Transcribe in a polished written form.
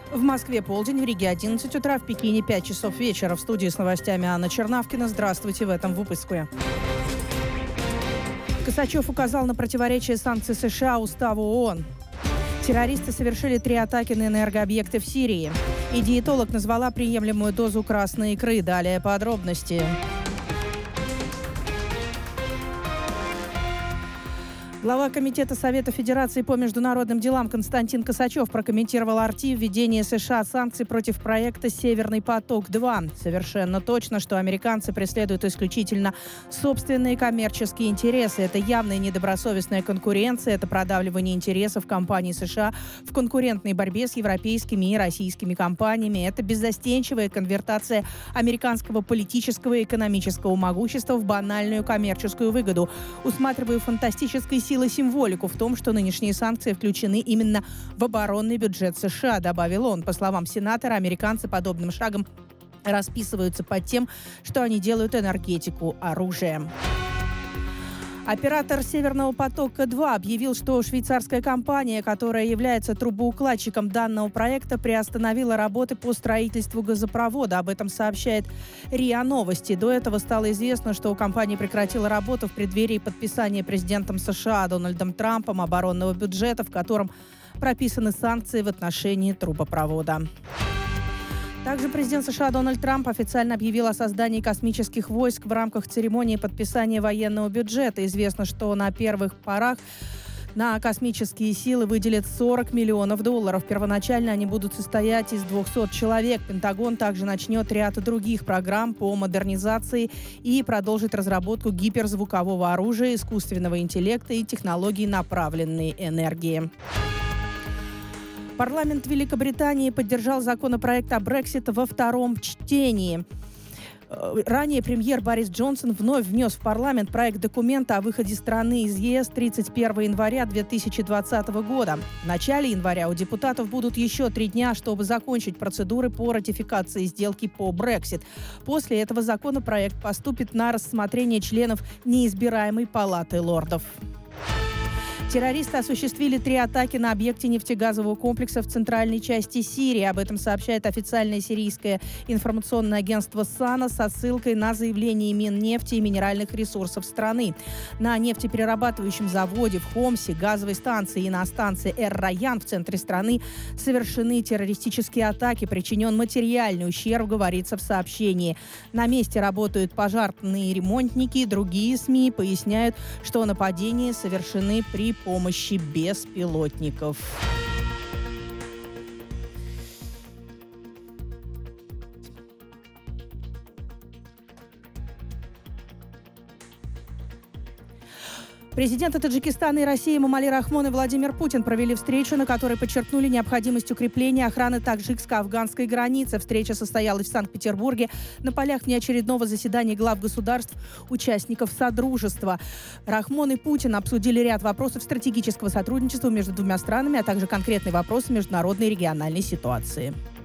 В Москве полдень, в Риге 11 утра, в Пекине 5 часов вечера. В студии с новостями Анна Чернавкина. Здравствуйте в этом выпуске. Косачев указал на противоречие санкций США Уставу ООН. Террористы совершили 3 атаки на энергообъекты в Сирии. И диетолог назвала приемлемую дозу красной икры. Далее подробности. Глава Комитета Совета Федерации по международным делам Константин Косачев прокомментировал RT введение США санкций против проекта «Северный поток-2». Совершенно точно, что американцы преследуют исключительно собственные коммерческие интересы. Это явная недобросовестная конкуренция, это продавливание интересов компаний США в конкурентной борьбе с европейскими и российскими компаниями. Это беззастенчивая конвертация американского политического и экономического могущества в банальную коммерческую выгоду. Усматриваю фантастической силы символику в том, что нынешние санкции включены именно в оборонный бюджет США, добавил он. По словам сенатора, американцы подобным шагом расписываются под тем, что они делают энергетику оружием. Оператор «Северного потока-2» объявил, что швейцарская компания, которая является трубоукладчиком данного проекта, приостановила работы по строительству газопровода. Об этом сообщает РИА Новости. До этого стало известно, что компания прекратила работу в преддверии подписания президентом США Дональдом Трампом оборонного бюджета, в котором прописаны санкции в отношении трубопровода. Также президент США Дональд Трамп официально объявил о создании космических войск в рамках церемонии подписания военного бюджета. Известно, что на первых порах на космические силы выделят $40 миллионов. Первоначально они будут состоять из 200 человек. Пентагон также начнет ряд других программ по модернизации и продолжит разработку гиперзвукового оружия, искусственного интеллекта и технологий направленной энергии. Парламент Великобритании поддержал законопроект о Брексит во втором чтении. Ранее премьер Борис Джонсон вновь внес в парламент проект документа о выходе страны из ЕС 31 января 2020 года. В начале января у депутатов будут еще 3 дня, чтобы закончить процедуры по ратификации сделки по Брексит. После этого законопроект поступит на рассмотрение членов неизбираемой палаты лордов. Террористы осуществили 3 атаки на объекте нефтегазового комплекса в центральной части Сирии. Об этом сообщает официальное сирийское информационное агентство САНА со ссылкой на заявление Миннефти и минеральных ресурсов страны. На нефтеперерабатывающем заводе в Хомсе, газовой станции и на станции Эр-Райян в центре страны совершены террористические атаки. Причинен материальный ущерб, говорится в сообщении. На месте работают пожарные ремонтники. Другие СМИ поясняют, что нападения совершены при помощи беспилотников. Президенты Таджикистана и России Эмомали Рахмон и Владимир Путин провели встречу, на которой подчеркнули необходимость укрепления охраны таджикско-афганской границы. Встреча состоялась в Санкт-Петербурге на полях внеочередного заседания глав государств, участников Содружества. Рахмон и Путин обсудили ряд вопросов стратегического сотрудничества между двумя странами, а также конкретные вопросы международной и региональной ситуации.